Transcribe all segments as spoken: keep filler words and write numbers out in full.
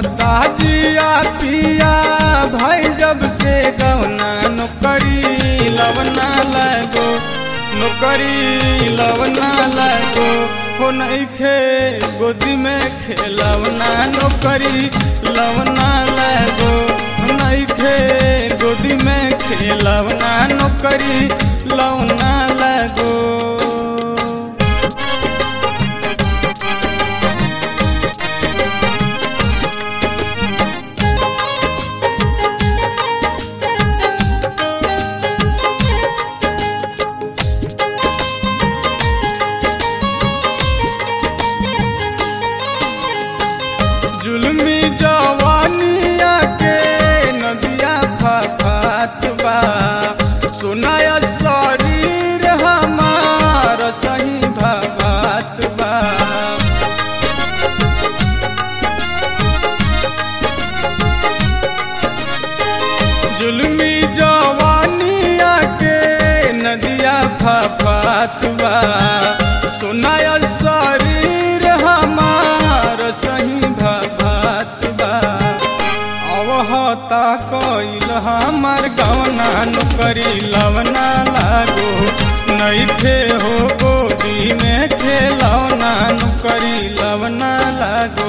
ताजिया पिया भाई जब से गवना नौकरी लवना लगो नौकरी लवना लगो हो नइखे गोदी में खेलवना नौकरी लवना लगो नइखे गोदी में खेलवना नौकरी लवना लगो। जुल्मी जवानिया के नदिया फफात बा सुनाया शरीर हमार सही भवात बा। जुल्मी जवानिया के नदिया फफात बा सुनाया शरीर हमार सही ता कइल हमार गवना नौकरी लवना लागो नइखे हो गोदी में खेलवना नौकरी लवना लागो।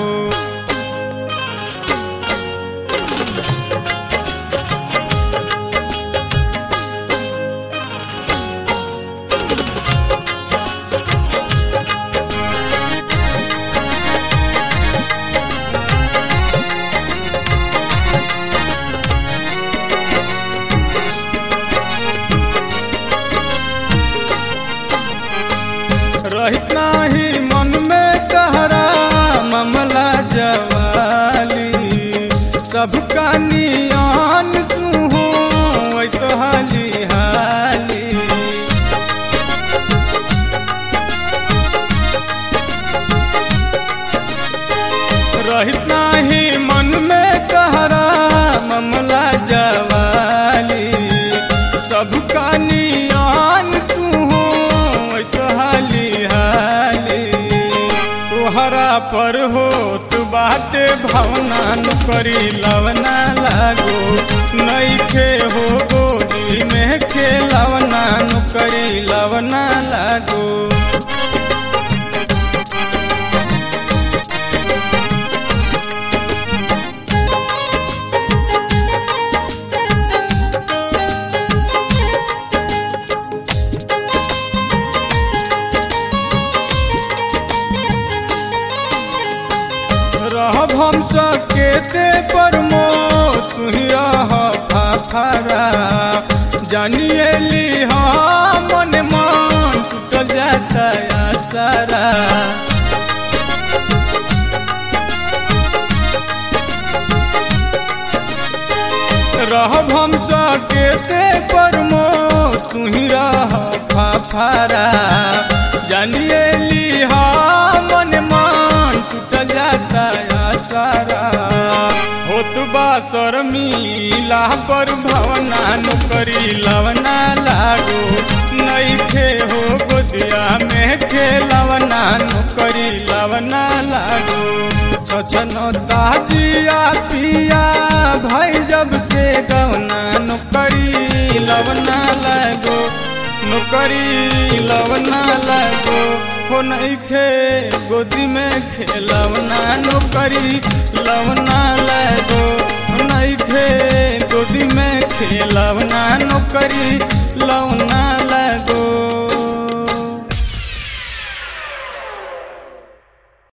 रहित नाही मन में तहरा मामला जवाली सबका नियान तू हो तो हाली हाली। रहित नाही मन में तहरा मामला जवाली सबका नियान तू हो तो हाली तोहरा पर होत बाटे भावना नौकरी लवना लागो नइखे हो गोदी में खेलवना नौकरी लवना लागो। रहब हम सकेते परमो तुहिया फाफारा जानिए ली मन मन टूट जाता सारा। रहब हम सकेते परमो तुहिया फाफारा जानिए ली मन मन टूट जाता सारा। होत बा शर्मिला पर भावना नौकरी लवना लागो नइखे हो गोदिया में खेलवना नौकरी लवना लागो। छछनो ताजिया पिया भाई जब से गवना नौकरी लवना लागो नौकरी लवना लागो हो नइखे गोदी में खेलवना नौकरी लवना लागो नइखे गोदी में खेलवना नौकरी लवना